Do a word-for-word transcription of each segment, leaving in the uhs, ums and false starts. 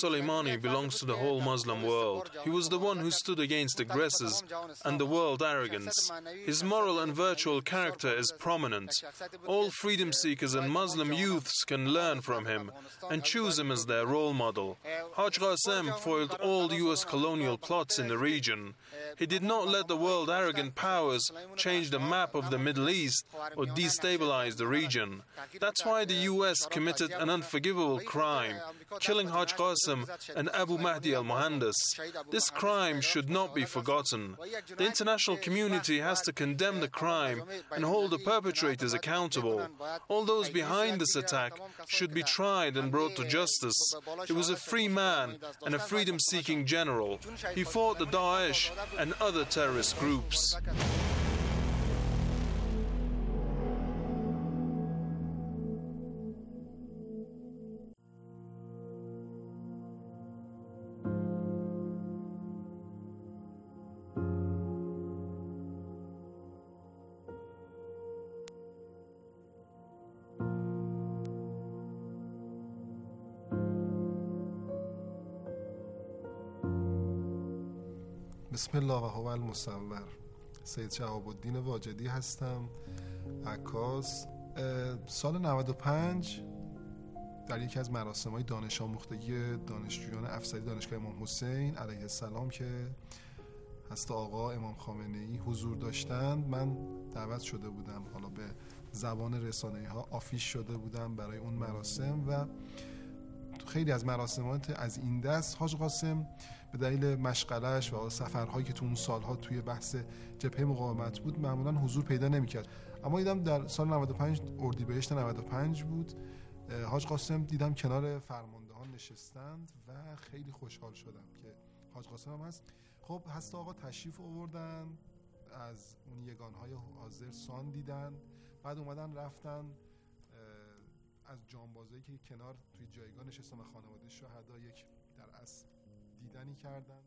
Soleimani belongs to the whole Muslim world. He was the one who stood against aggressors and the world arrogance. His moral and virtual character is prominent. All freedom seekers and Muslim youths can learn from him and choose him as their role model. Haj Qasem foiled all U S colonial plots in the region. He did not let the world arrogant powers change the map of the Middle East or destabilize the region. That's why the U S committed an unforgivable crime, killing Haj Qasem and Abu Mahdi al-Muhandis. This crime should not be forgotten. The international community has to condemn the crime and hold the perpetrators accountable. All those behind this attack should be tried and brought to justice. He was a free man and a freedom-seeking general. He fought the Daesh and other terrorist groups. بسم الله و هو المصور. سید شهاب الدین واجدی هستم، عکاس. سال نود و پنج در یکی از مراسم‌های دانش آموختگی دانشجویان افسری دانشگاه امام حسین علیه السلام که حضرت آقا امام خامنه‌ای حضور داشتند، من دعوت شده بودم. حالا به زبان رسانه‌ها آفیش شده بودم برای اون مراسم و خیلی از مراسمات از این دست حاج قاسم به دلیل مشغله‌اش و سفرهایی که تو اون سالها توی بحث جبهه مقاومت بود معمولا حضور پیدا نمی‌کرد. اما دیدم در سال نود و پنج اردیبهشت نود و پنج بود، حاج قاسم دیدم کنار فرماندهان نشستند و خیلی خوشحال شدم که حاج قاسم هم هست. خب هست آقا تشریف آوردن، از اون یگانهای حاضر سان دیدن، بعد اومدن رفتن از جانبازایی که کنار توی جایگاه نشستن و خانواده شهدا یک در اصل دیدنی کردند.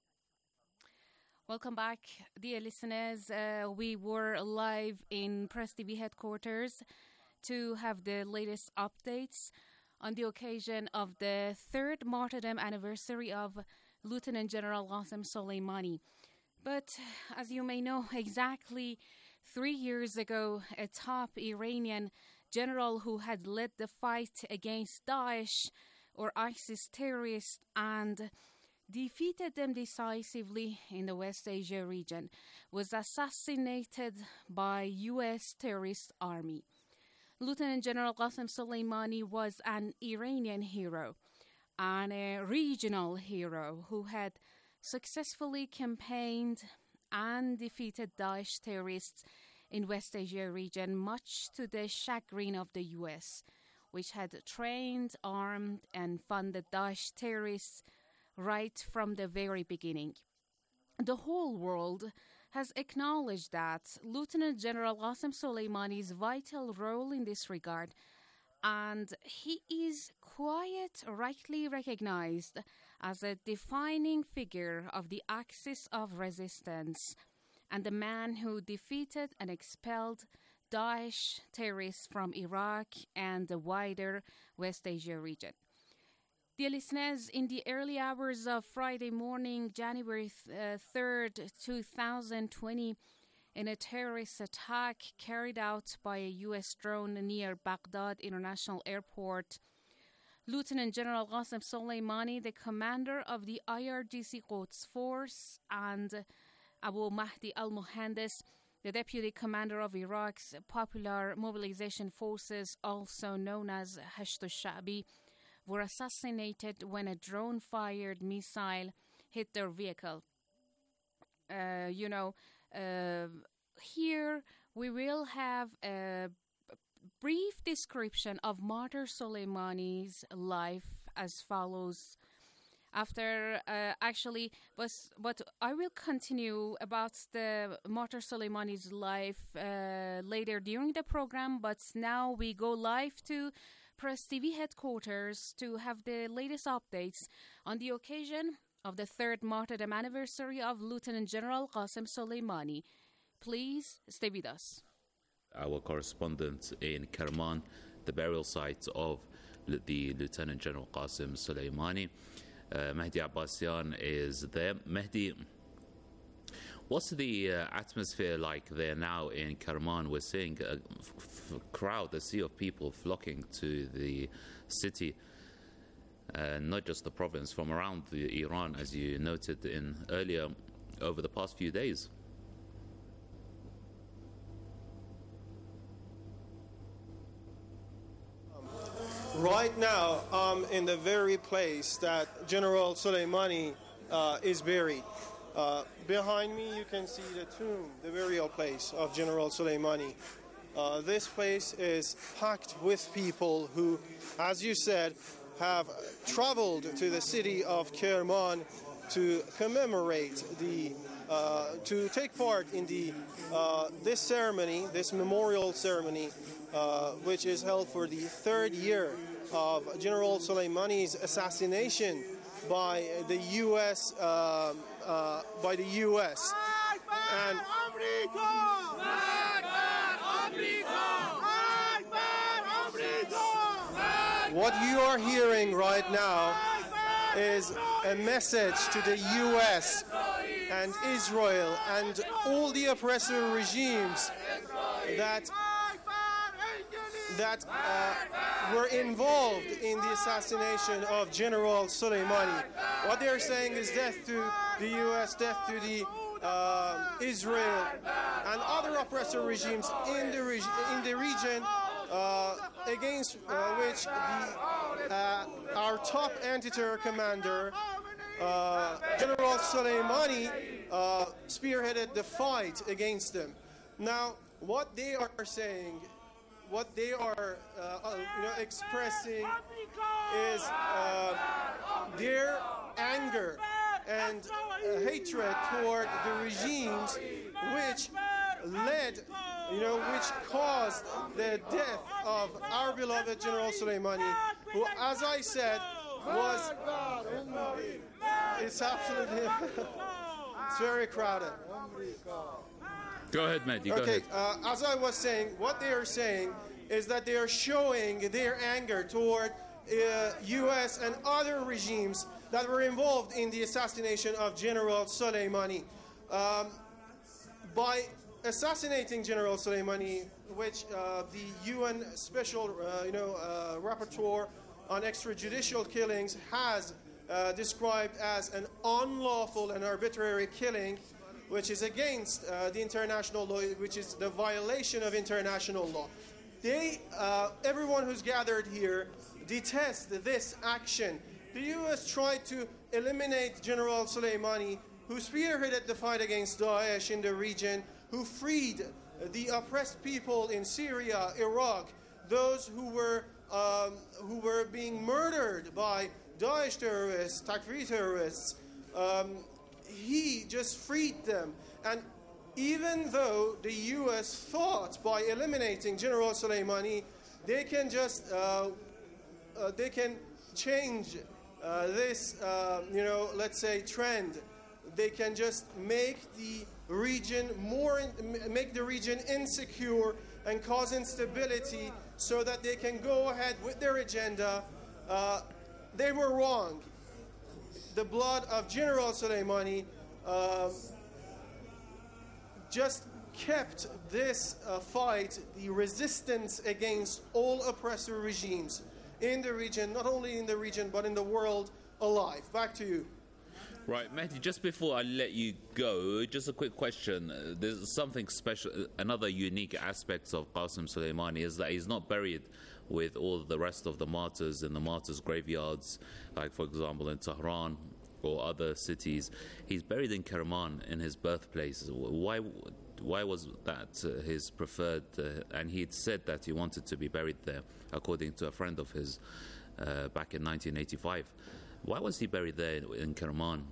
Welcome back, dear listeners. Uh, we were live in Press T V headquarters to have the latest updates on the occasion of the third martyrdom anniversary of Lieutenant General Qasem Soleimani. But as you may know, exactly three years ago, a top Iranian general who had led the fight against Daesh or ISIS terrorists and defeated them decisively in the West Asia region was assassinated by U S terrorist army. Lieutenant General Qasem Soleimani was an Iranian hero and a regional hero who had successfully campaigned and defeated Daesh terrorists in West Asia region, much to the chagrin of the U S, which had trained, armed, and funded Daesh terrorists right from the very beginning. The whole world has acknowledged that Lieutenant General Qasem Soleimani's vital role in this regard, and he is quite rightly recognized as a defining figure of the axis of resistance and the man who defeated and expelled Daesh terrorists from Iraq and the wider West Asia region. Dear listeners, in the early hours of Friday morning, January third, twenty twenty, in a terrorist attack carried out by a U S drone near Baghdad International Airport, Lieutenant General Qasem Soleimani, the commander of the I R G C Quds Force, and Abu Mahdi al-Muhandis, the deputy commander of Iraq's Popular Mobilization Forces, also known as Hashd al-Sha'bi, were assassinated when a drone-fired missile hit their vehicle. Uh, you know, uh, here we will have a brief description of Martyr Soleimani's life as follows. After, uh, actually, but, but I will continue about the Martyr Soleimani's life uh, later during the program, but now we go live to Press T V headquarters to have the latest updates on the occasion of the third martyrdom anniversary of Lieutenant General Qasem Soleimani. Please stay with us. Our correspondent in Kerman, the burial site of the Lieutenant General Qasim Soleimani. Uh, Mehdi Abbasian is there. Mehdi, what's the uh, atmosphere like there now in Kerman? We're seeing a f- f- crowd, a sea of people flocking to the city, uh, not just the province, from around the Iran, as you noted in earlier, over the past few days. Right now, I'm in the very place that General Soleimani uh, is buried. Uh, behind me, you can see the tomb, the burial place of General Soleimani. Uh, this place is packed with people who, as you said, have traveled to the city of Kerman to commemorate the, uh, to take part in the uh, this ceremony, this memorial ceremony, uh, which is held for the third year of General Soleimani's assassination by the U S Uh, uh, by the U S And what you are hearing right now is a message to the U S and Israel and all the oppressor regimes that that uh, were involved in the assassination of General Soleimani. What they're saying is death to the U S, death to the uh, Israel and other oppressor regimes in the, reg- in the region uh, against uh, which the, uh, our top anti-terror commander, uh, General Soleimani, uh, spearheaded the fight against them. Now, what they are saying, what they are uh, uh, you know, expressing is uh, their anger and uh, hatred toward the regimes which led, you know, which caused the death of our beloved General Soleimani, who, as I said, was, it's absolutely, it's very crowded. Go ahead, Mehdi, go okay, ahead. Uh, as I was saying, what they are saying is that they are showing their anger toward uh, U S and other regimes that were involved in the assassination of General Soleimani. Um, by assassinating General Soleimani, which uh, the U N Special uh, you know, uh, Rapporteur on Extrajudicial Killings has uh, described as an unlawful and arbitrary killing, which is against uh, the international law, which is the violation of international law. They, uh, everyone who's gathered here, detests this action. The U S tried to eliminate General Soleimani, who spearheaded the fight against Daesh in the region, who freed the oppressed people in Syria, Iraq, those who were um, who were being murdered by Daesh terrorists, Takfiri terrorists. Um, he just freed them. And even though the U S thought by eliminating General Soleimani, they can just, uh, uh, they can change uh, this, uh, you know, let's say trend. They can just make the region more, in, make the region insecure and cause instability so that they can go ahead with their agenda. Uh, they were wrong. The blood of General Soleimani uh, just kept this uh, fight, the resistance against all oppressor regimes in the region, not only in the region, but in the world, alive. Back to you. Right, Mehdi, just before I let you go, just a quick question. Uh, there's something special, another unique aspect of Qasim Soleimani is that he's not buried with all the rest of the martyrs in the martyrs' graveyards, like, for example, in Tehran or other cities. He's buried in Kerman, in his birthplace. Why why was that uh, his preferred, uh, and he'd said that he wanted to be buried there, according to a friend of his uh, back in nineteen eighty-five. Why was he buried there in Kerman?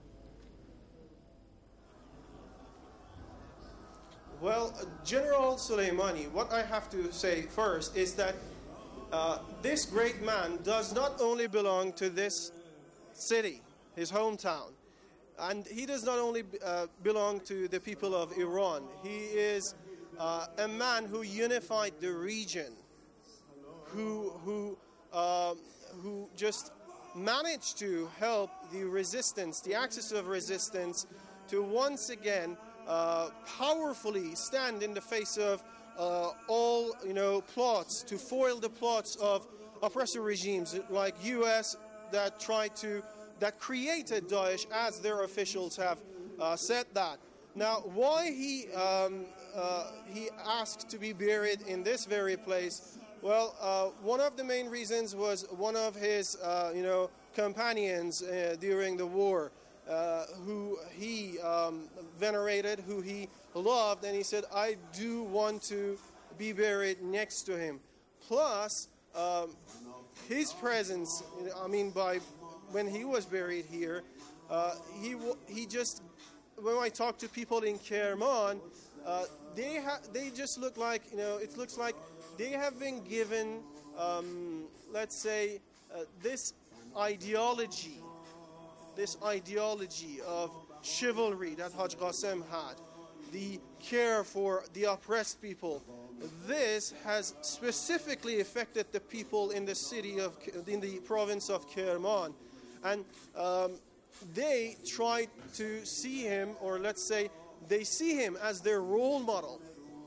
Well, uh, General Soleimani, what I have to say first is that uh, this great man does not only belong to this city, his hometown, and he does not only uh, belong to the people of Iran. He is uh, a man who unified the region, who who um, who just managed to help the resistance, the axis of resistance, to once again uh, powerfully stand in the face of uh, all, you know, plots to foil the plots of oppressor regimes like U S that tried to, that created Daesh, as their officials have uh, said that. Now, why he um, uh, he asked to be buried in this very place? Well, uh, one of the main reasons was one of his, uh, you know, companions uh, during the war, uh, who he um, venerated, who he loved, and he said, I do want to be buried next to him. Plus, um, his presence, I mean, by when he was buried here, uh, he he just, when I talk to people in Kerman, uh, they ha- they just look like, you know, it looks like they have been given, um, let's say, uh, this ideology, this ideology of chivalry that Haj Qasem had, the care for the oppressed people. This has specifically affected the people in the city of, in the province of Kerman, and um, they try to see him, or let's say, they see him as their role model.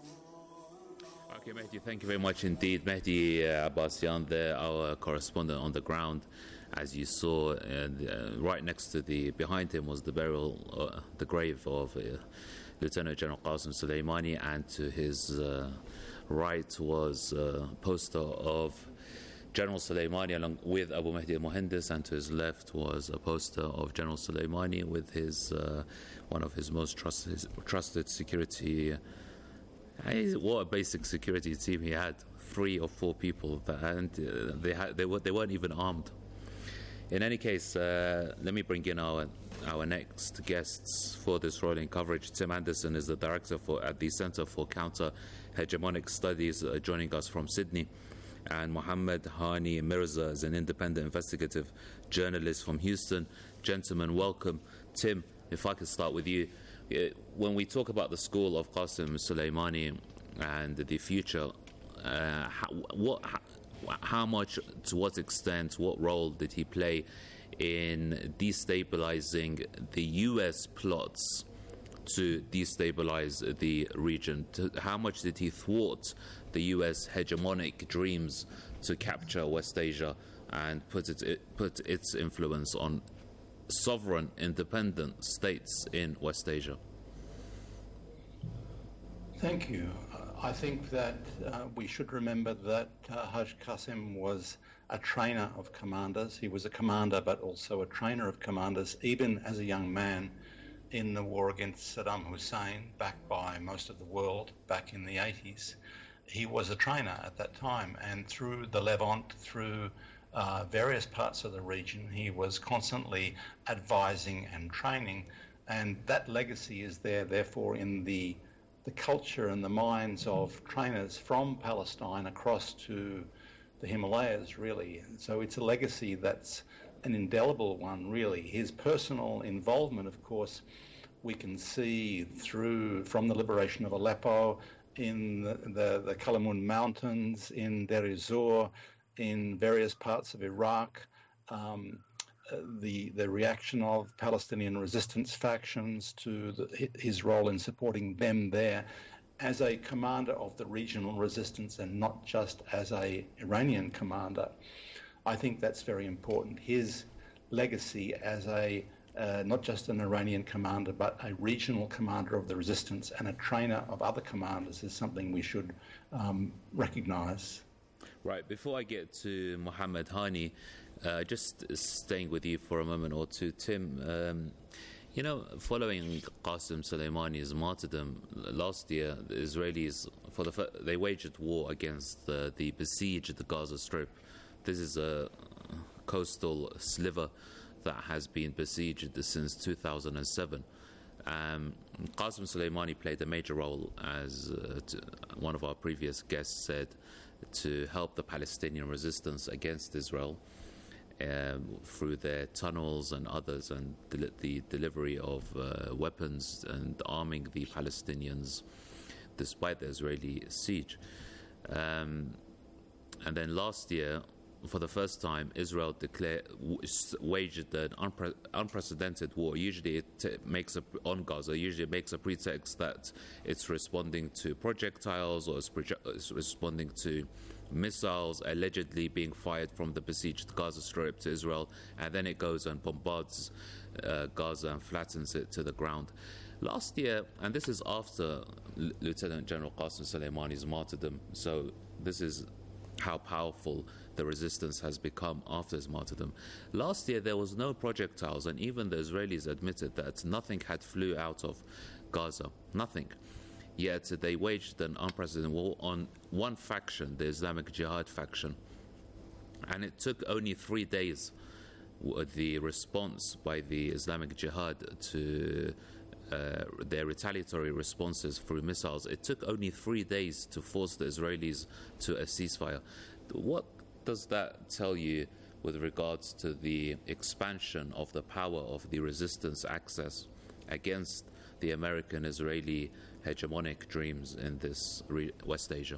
Okay, Mehdi, thank you very much indeed. Mehdi uh, Abbasian there, our correspondent on the ground. As you saw, uh, uh, right next to the, behind him was the burial, uh, the grave of uh, Lieutenant General Qasem Soleimani, and to his uh, right was a poster of General Soleimani along with Abu Mahdi al-Muhandis, and to his left was a poster of General Soleimani with his uh, one of his most trusted, trusted security. Hey, what a basic security team he had! Three or four people, and uh, they had they were they weren't even armed. In any case, uh, let me bring in our our next guests for this rolling coverage. Tim Anderson is the director for at the Center for Counter Hegemonic Studies, uh, joining us from Sydney, and Mohammed Hani Mirza is an independent investigative journalist from Houston. Gentlemen, welcome. Tim, if I could start with you. When we talk about the school of Qasem Soleimani and the future, uh, how, what, how, how much, to what extent, what role did he play in destabilizing the U S plots to destabilize the region? How much did he thwart the U S hegemonic dreams to capture West Asia and put it, put its influence on sovereign, independent states in West Asia? Thank you. Uh, I think that uh, we should remember that uh, Haj Qasem was a trainer of commanders. He was a commander, but also a trainer of commanders, even as a young man in the war against Saddam Hussein, backed by most of the world back in the eighties. He was a trainer at that time, and through the Levant, through Uh, various parts of the region, he was constantly advising and training, and that legacy is there therefore in the the culture and the minds of trainers from Palestine across to the Himalayas, really. So it's a legacy that's an indelible one, really. His personal involvement, of course, we can see through from the liberation of Aleppo, in the, the, the Kalamun Mountains, in Deir ez-Zor, in various parts of Iraq, um, the the reaction of Palestinian resistance factions to the, his role in supporting them there as a commander of the regional resistance and not just as a Iranian commander. I think that's very important. His legacy as a uh, not just an Iranian commander but a regional commander of the resistance and a trainer of other commanders is something we should um, recognize. Right, before I get to Mohammed Hani, uh, just staying with you for a moment or two, Tim, um, you know, following Qasem Soleimani's martyrdom last year, the Israelis, for the fir- they waged war against uh, the besieged Gaza Strip. This is a coastal sliver that has been besieged since two thousand seven. Um, Qasem Soleimani played a major role, as uh, to, one of our previous guests said, to help the Palestinian resistance against Israel um, through their tunnels and others, and the, the delivery of uh, weapons and arming the Palestinians despite the Israeli siege. Um, and then last year, for the first time, Israel declared, waged an unpre- unprecedented war. Usually it t- makes a, on Gaza, usually it makes a pretext that it's responding to projectiles or it's, proje- it's responding to missiles allegedly being fired from the besieged Gaza Strip to Israel, and then it goes and bombards uh, Gaza and flattens it to the ground. Last year, and this is after L- Lieutenant General Qasem Soleimani's martyrdom, so this is how powerful the resistance has become after his martyrdom. Last year, there was no projectiles, and even the Israelis admitted that nothing had flew out of Gaza, nothing. Yet they waged an unprecedented war on one faction, the Islamic Jihad faction, and it took only three days, the response by the Islamic Jihad to uh, their retaliatory responses through missiles. It took only three days to force the Israelis to a ceasefire. What does that tell you with regards to the expansion of the power of the resistance axis against the American-Israeli hegemonic dreams in this re- West Asia?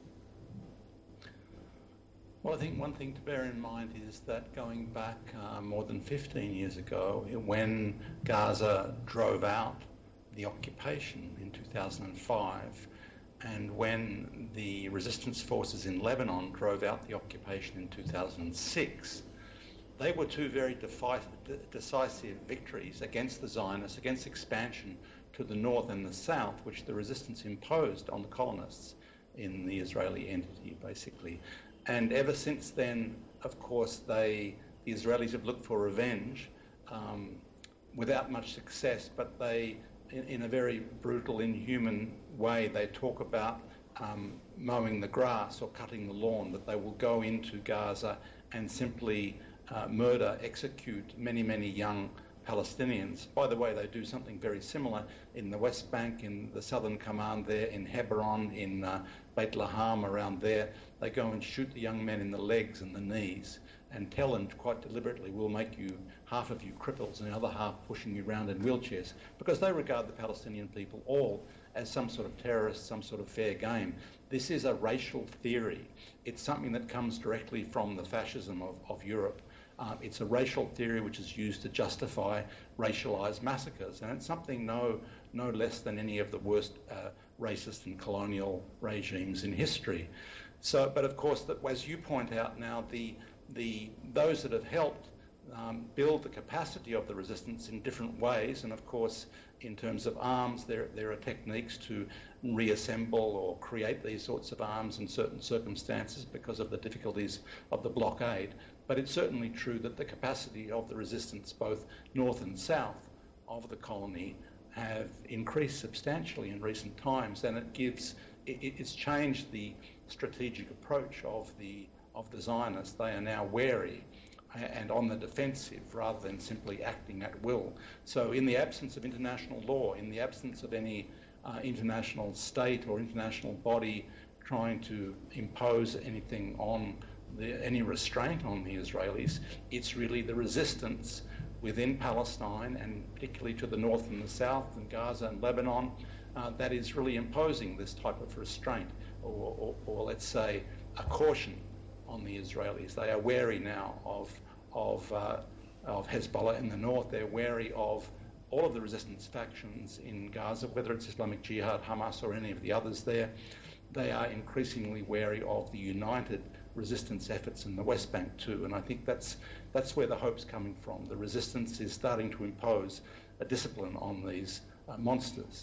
Well, I think one thing to bear in mind is that going back uh, more than fifteen years ago, when Gaza drove out the occupation in two thousand five, and when the resistance forces in Lebanon drove out the occupation in two thousand six, they were two very defi- decisive victories against the Zionists, against expansion to the north and the south, which the resistance imposed on the colonists in the Israeli entity, basically. And ever since then, of course, they, the Israelis have looked for revenge um, without much success, but they, in, in a very brutal, inhuman way, they talk about um, mowing the grass or cutting the lawn, that they will go into Gaza and simply uh, murder, execute many, many young Palestinians. By the way, they do something very similar in the West Bank, in the Southern Command there, in Hebron, in uh, Beit Laham, around there. They go and shoot the young men in the legs and the knees and tell them quite deliberately, we'll make you, half of you cripples and the other half pushing you around in wheelchairs, because they regard the Palestinian people all as some sort of terrorists, some sort of fair game. This is a racial theory. It's something that comes directly from the fascism of, of Europe. Uh, it's a racial theory which is used to justify racialized massacres, and it's something no no less than any of the worst uh, racist and colonial regimes in history. So, but of course, that, as you point out now, the the those that have helped um, build the capacity of the resistance in different ways, and of course, in terms of arms, there there are techniques to reassemble or create these sorts of arms in certain circumstances because of the difficulties of the blockade. But it's certainly true that the capacity of the resistance, both north and south of the colony, have increased substantially in recent times, and it gives it, it's changed the strategic approach of the of the Zionists. They are now wary and on the defensive rather than simply acting at will. So in the absence of international law, in the absence of any uh, international state or international body trying to impose anything on the, any restraint on the Israelis, it's really the resistance within Palestine, and particularly to the north and the south, and Gaza and Lebanon, uh, that is really imposing this type of restraint, or, or, or let's say a caution on the Israelis. They are wary now of of uh, of Hezbollah in the north. They're wary of all of the resistance factions in Gaza, whether it's Islamic Jihad, Hamas, or any of the others there. They are increasingly wary of the united resistance efforts in the West Bank too, and I think that's that's where the hope's coming from. The resistance is starting to impose a discipline on these uh, monsters.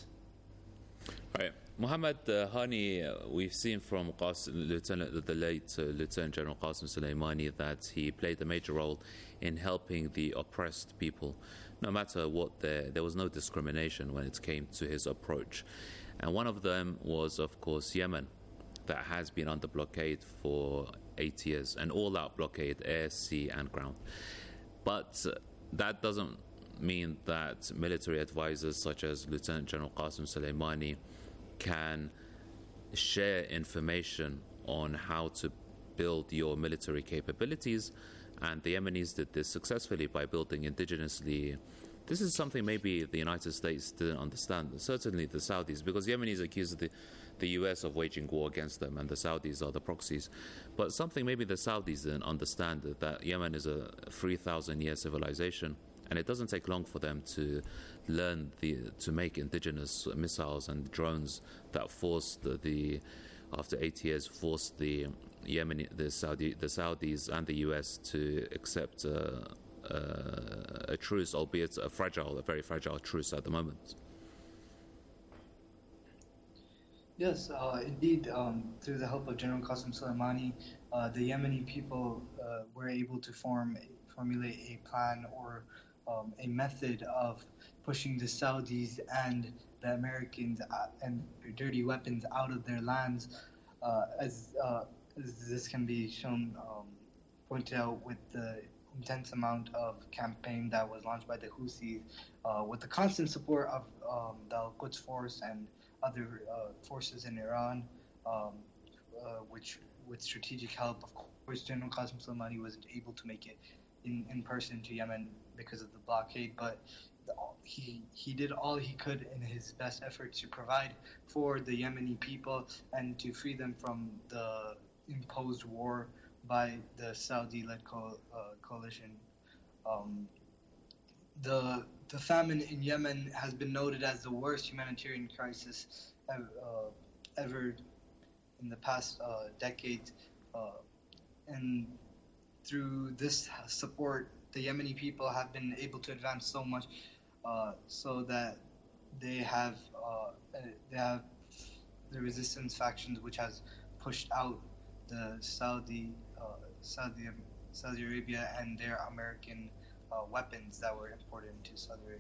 Right. Mohammed uh, Hani, uh, we've seen from Qasim, Lieutenant, the late uh, Lieutenant General Qasem Soleimani, that he played a major role in helping the oppressed people. No matter what, there, there was no discrimination when it came to his approach. And one of them was, of course, Yemen, that has been under blockade for eight years, an all-out blockade, air, sea, and ground. But uh, that doesn't mean that military advisors such as Lieutenant General Qasem Soleimani can share information on how to build your military capabilities, and the Yemenis did this successfully by building indigenously This is something maybe the United States didn't understand. Certainly the Saudis, because Yemenis accuse the, the U S of waging war against them, and the Saudis are the proxies. But something maybe the Saudis didn't understand, that Yemen is a three thousand year civilization, and it doesn't take long for them to learn the to make indigenous missiles and drones that forced the, the after eight years, forced the Yemen, the Saudi, the Saudis and the U S to accept uh, uh, a truce, albeit a fragile, a very fragile truce at the moment. Yes, uh, indeed. Um, through the help of General Qasem Soleimani, uh, the Yemeni people uh, were able to form, formulate a plan or um, a method of pushing the Saudis and the Americans uh, and their dirty weapons out of their lands, uh, as, uh, as this can be shown, um, pointed out with the intense amount of campaign that was launched by the Houthis, uh, with the constant support of um, the Al-Quds Force and other uh, forces in Iran, um, uh, which with strategic help, of course, General Qasem Soleimani wasn't able to make it in, in person to Yemen because of the blockade, but the, he he did all he could in his best effort to provide for the Yemeni people and to free them from the imposed war by the Saudi-led co- uh, coalition. Um, the the famine in Yemen has been noted as the worst humanitarian crisis ever, uh, ever in the past uh, decade, uh, and through this support, the Yemeni people have been able to advance so much, uh, so that they have uh, they have the resistance factions, which has pushed out the Saudi uh, Saudi Saudi Arabia and their American uh, weapons that were imported into Saudi Arabia.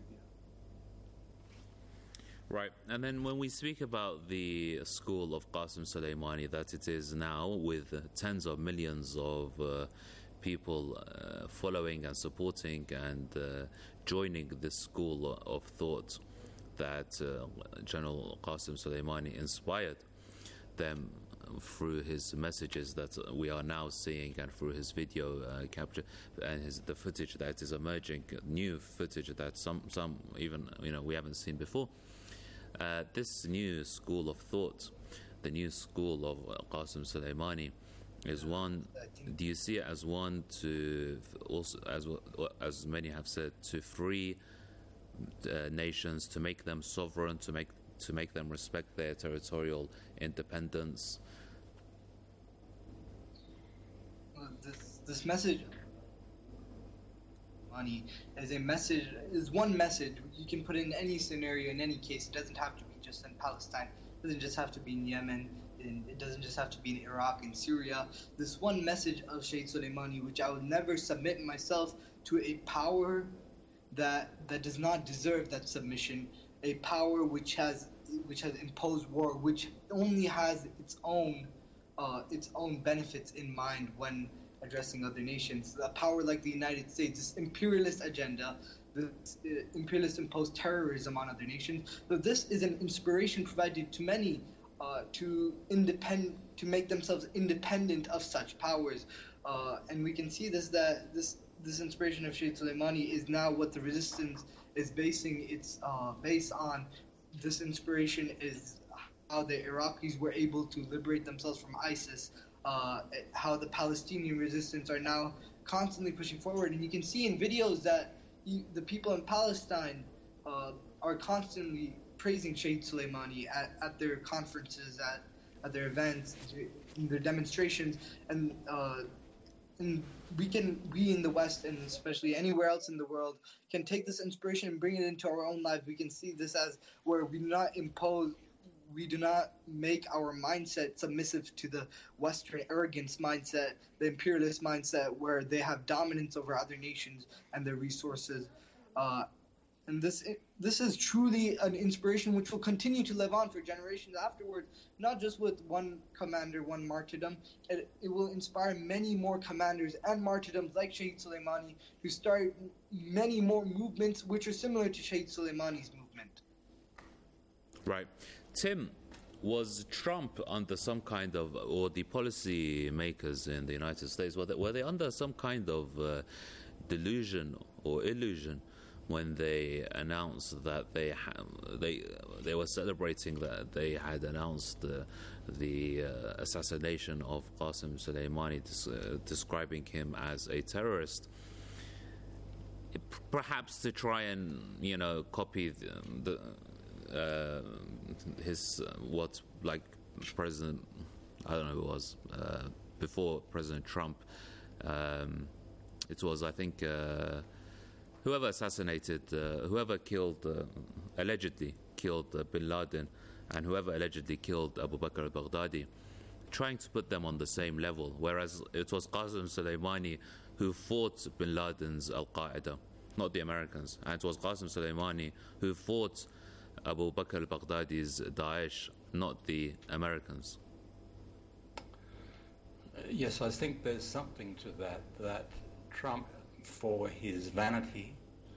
Right, and then when we speak about the school of Qasem Soleimani, that it is now with uh, tens of millions of uh, people uh, following and supporting and uh, joining this school of thought that uh, General Qasem Soleimani inspired them through his messages that we are now seeing, and through his video uh, capture and his the footage that is emerging, new footage that some some even you know we haven't seen before. Uh, this new school of thought, the new school of uh, Qasem Soleimani, is one. Do you see it as one to also, as as many have said, to free uh, nations, to make them sovereign, to make to make them respect their territorial independence? Well, this this message, money, is a message. Is one message you can put in any scenario, in any case. It doesn't have to be just in Palestine. It doesn't just have to be in Yemen. In, it doesn't just have to be in Iraq and Syria. This one message of Sheikh Soleimani, which I would never submit myself to a power that that does not deserve that submission, a power which has which has imposed war, which only has its own uh, its own benefits in mind when addressing other nations. A power like the United States, this imperialist agenda, this uh, imperialist imposed terrorism on other nations. So this is an inspiration provided to many uh, to independ to make themselves independent of such powers, uh, and we can see this that this this inspiration of Sheikh Soleimani is now what the resistance is basing its uh, base on. This inspiration is how the Iraqis were able to liberate themselves from ISIS, uh, how the Palestinian resistance are now constantly pushing forward. And you can see in videos that you, the people in Palestine uh, are constantly praising Sheikh Soleimani at, at their conferences, at, at their events, in their demonstrations. And, uh, and we can, we in the West, and especially anywhere else in the world, can take this inspiration and bring it into our own lives. We can see this as where we do not impose, we do not make our mindset submissive to the Western arrogance mindset, the imperialist mindset, where they have dominance over other nations and their resources. Uh, and this this is truly an inspiration which will continue to live on for generations afterwards, not just with one commander, one martyrdom. It, it will inspire many more commanders and martyrdoms like Sheikh Soleimani to start many more movements which are similar to Sheikh Soleimani's movement. Right. Tim, was Trump under some kind of, or the policy makers in the United States, were they, were they under some kind of uh, delusion or illusion when they announced that they ha- they they were celebrating that they had announced the the uh, assassination of Qasem Soleimani, des- uh, describing him as a terrorist. Perhaps to try and, you know, copy the, the uh, his uh, what like President, I don't know who it was uh, before President Trump. Um, it was, I think, uh, whoever assassinated, uh, whoever killed, uh, allegedly killed uh, Bin Laden, and whoever allegedly killed Abu Bakr al-Baghdadi, trying to put them on the same level, whereas it was Qasem Soleimani who fought Bin Laden's Al-Qaeda, not the Americans. And it was Qasem Soleimani who fought Abu Bakr al-Baghdadi's Daesh, not the Americans. Uh, yes, I think there's something to that, that Trump, for his vanity,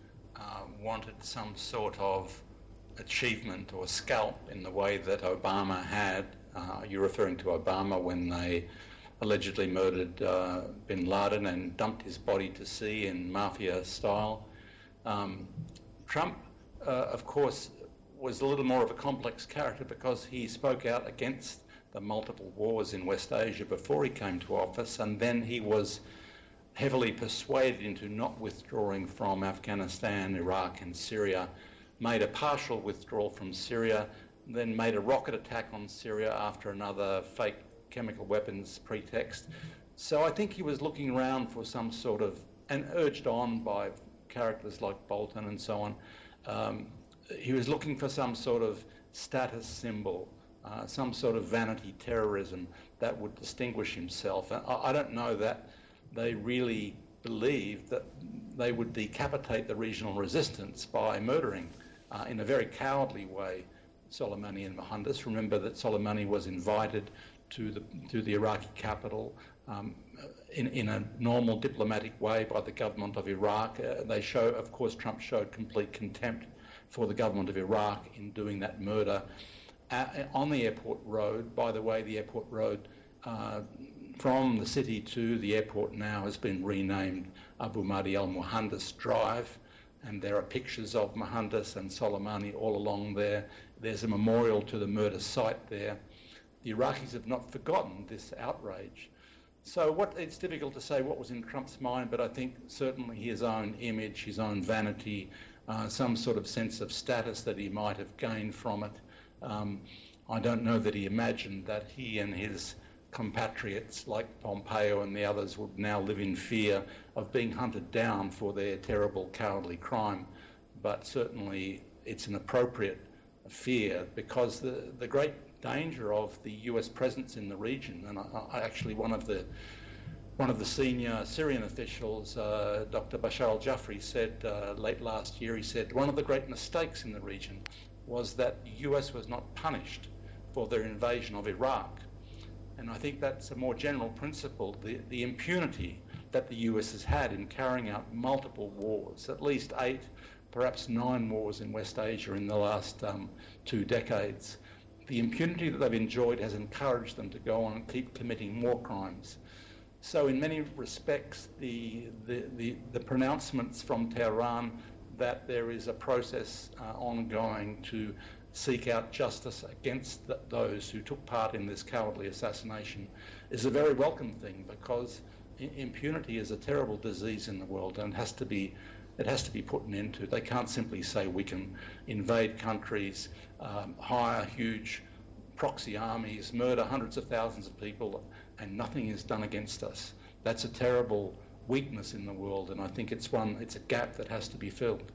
uh, wanted some sort of achievement or scalp in the way that Obama had. Uh, you're referring to Obama when they allegedly murdered uh, Bin Laden and dumped his body to sea in mafia style. Um, Trump, uh, of course, was a little more of a complex character because he spoke out against the multiple wars in West Asia before he came to office, and then he was heavily persuaded into not withdrawing from Afghanistan, Iraq and Syria, made a partial withdrawal from Syria, then made a rocket attack on Syria after another fake chemical weapons pretext. So I think he was looking around for some sort of, and urged on by characters like Bolton and so on, um, he was looking for some sort of status symbol, uh, some sort of vanity terrorism that would distinguish himself. And I, I don't know that they really believed that they would decapitate the regional resistance by murdering uh, in a very cowardly way Soleimani and Mohandas. Remember that Soleimani was invited to the to the Iraqi capital um, in, in a normal diplomatic way by the government of Iraq. Uh, they show, of course, Trump showed complete contempt for the government of Iraq in doing that murder uh, on the airport road. By the way, the airport road uh, from the city to the airport now has been renamed Abu Mahdi al-Mohandas Drive, and there are pictures of Mohandas and Soleimani all along there. There's a memorial to the murder site there. The Iraqis have not forgotten this outrage. So what, it's difficult to say what was in Trump's mind, but I think certainly his own image, his own vanity, uh, some sort of sense of status that he might have gained from it. Um, I don't know that he imagined that he and his compatriots like Pompeo and the others would now live in fear of being hunted down for their terrible, cowardly crime. But certainly it's an appropriate fear because the, the great danger of the U S presence in the region, and I, I actually one of the one of the senior Syrian officials, uh, Doctor Bashar al-Jafri, said uh, late last year, he said one of the great mistakes in the region was that the U S was not punished for their invasion of Iraq. And I think that's a more general principle, the, the impunity that the U S has had in carrying out multiple wars, at least eight, perhaps nine wars in West Asia in the last um, two decades. The impunity that they've enjoyed has encouraged them to go on and keep committing more crimes. So in many respects, the, the, the, the pronouncements from Tehran that there is a process uh, ongoing to seek out justice against th- those who took part in this cowardly assassination is a very welcome thing, because I- impunity is a terrible disease in the world, and it has to be it has to be put an end to. They can't simply say we can invade countries, um, hire huge proxy armies, murder hundreds of thousands of people, and nothing is done against us. That's a terrible weakness in the world, and I think it's one it's a gap that has to be filled.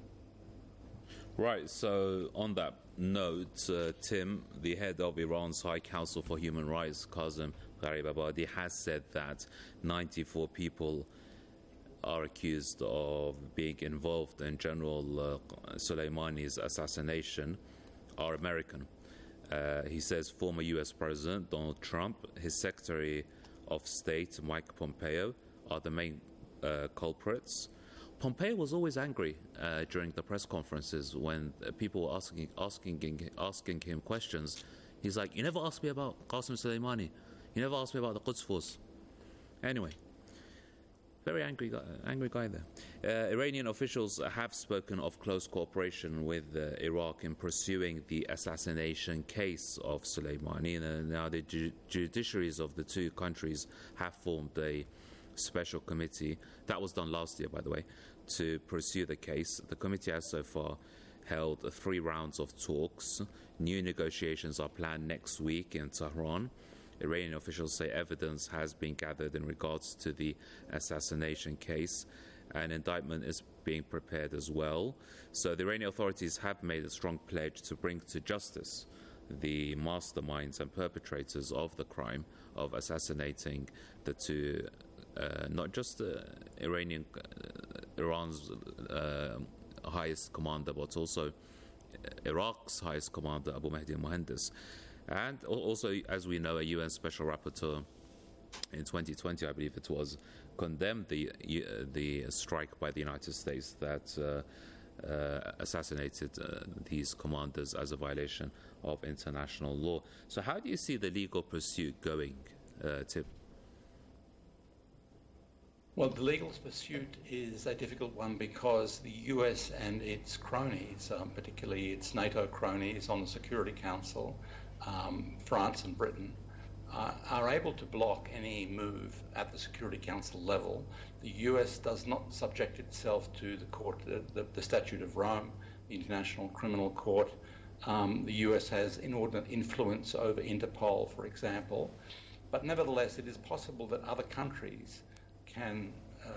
Right, so on that note, uh, Tim, the head of Iran's High Council for Human Rights, Kazem Gharibabadi, has said that ninety-four people are accused of being involved in General uh, Soleimani's assassination are American. Uh, he says former U S President Donald Trump, his Secretary of State Mike Pompeo are the main uh, culprits. Pompeo was always angry uh, during the press conferences when uh, people were asking, asking, asking him questions. He's like, you never asked me about Qasem Soleimani. You never asked me about the Quds Force. Anyway, Very angry guy, angry guy there. Uh, Iranian officials have spoken of close cooperation with uh, Iraq in pursuing the assassination case of Soleimani. And now the ju- judiciaries of the two countries have formed a special committee. That was done last year, by the way, to pursue the case. The committee has so far held three rounds of talks. New negotiations are planned next week in Tehran. Iranian officials say evidence has been gathered in regards to the assassination case. An indictment is being prepared as well. So the Iranian authorities have made a strong pledge to bring to justice the masterminds and perpetrators of the crime of assassinating the two, uh, not just uh, Iranian, uh, Iran's uh, highest commander, but also Iraq's highest commander, Abu Mahdi al-Muhandis. And also, as we know, a U N Special Rapporteur in twenty twenty, I believe it was, condemned the uh, the strike by the United States that uh, uh, assassinated uh, these commanders as a violation of international law. So how do you see the legal pursuit going, uh, Tib? Well, the legal pursuit is a difficult one because the U S and its cronies, um, particularly its NATO cronies on the Security Council, um, France and Britain, uh, are able to block any move at the Security Council level. The U S does not subject itself to the court, the, the Statute of Rome, the International Criminal Court. Um, the U S has inordinate influence over Interpol, for example. But nevertheless, it is possible that other countries can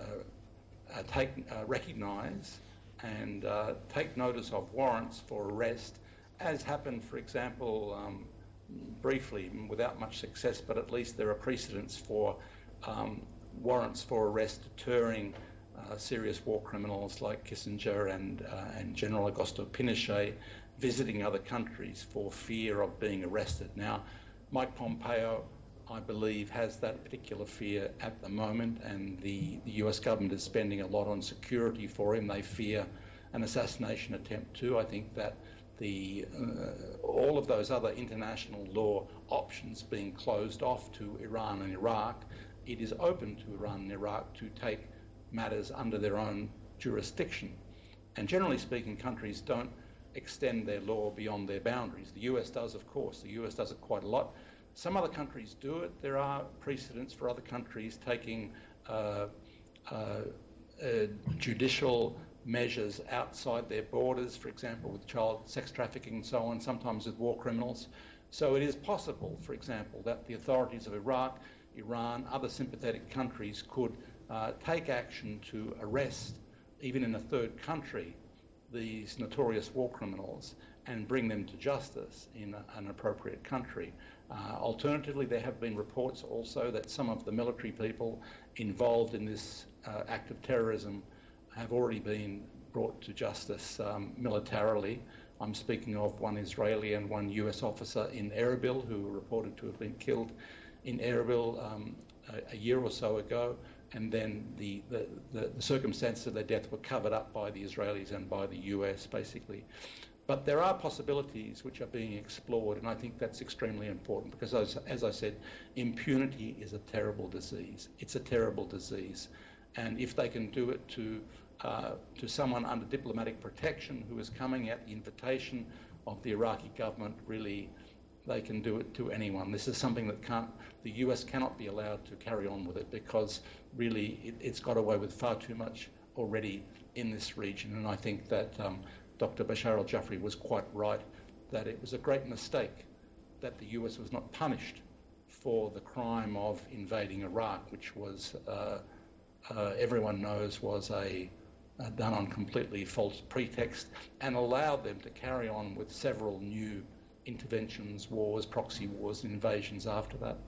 uh, uh, take, uh, recognise and uh, take notice of warrants for arrest, as happened, for example, um, briefly, without much success, but at least there are precedents for um, warrants for arrest deterring uh, serious war criminals like Kissinger and, uh, and General Augusto Pinochet visiting other countries for fear of being arrested. Now, Mike Pompeo, I believe, has that particular fear at the moment, and the, the U S government is spending a lot on security for him. They fear an assassination attempt too. I think that the uh, all of those other international law options being closed off to Iran and Iraq, it is open to Iran and Iraq to take matters under their own jurisdiction. And generally speaking, countries don't extend their law beyond their boundaries. The U S does, of course. The U S does it quite a lot. Some other countries do it. There are precedents for other countries taking uh, uh, uh, judicial measures outside their borders, for example, with child sex trafficking and so on, sometimes with war criminals. So it is possible, for example, that the authorities of Iraq, Iran, other sympathetic countries could uh, take action to arrest, even in a third country, these notorious war criminals and bring them to justice in a, an appropriate country. Uh, alternatively, there have been reports also that some of the military people involved in this uh, act of terrorism have already been brought to justice um, militarily. I'm speaking of one Israeli and one U S officer in Erbil who were reported to have been killed in Erbil um, a, a year or so ago, and then the, the, the, the circumstances of their death were covered up by the Israelis and by the U S, basically. But there are possibilities which are being explored, and I think that's extremely important because, as, as I said, impunity is a terrible disease. It's a terrible disease. And if they can do it to, uh, to someone under diplomatic protection who is coming at the invitation of the Iraqi government, really, they can do it to anyone. This is something that can't, the U S cannot be allowed to carry on with it because really it, it's got away with far too much already in this region. And I think that um, Doctor Bashar al-Jafri was quite right that it was a great mistake that the U S was not punished for the crime of invading Iraq, which was, uh, uh, everyone knows, was a uh, done on completely false pretext, and allowed them to carry on with several new interventions, wars, proxy wars, invasions after that.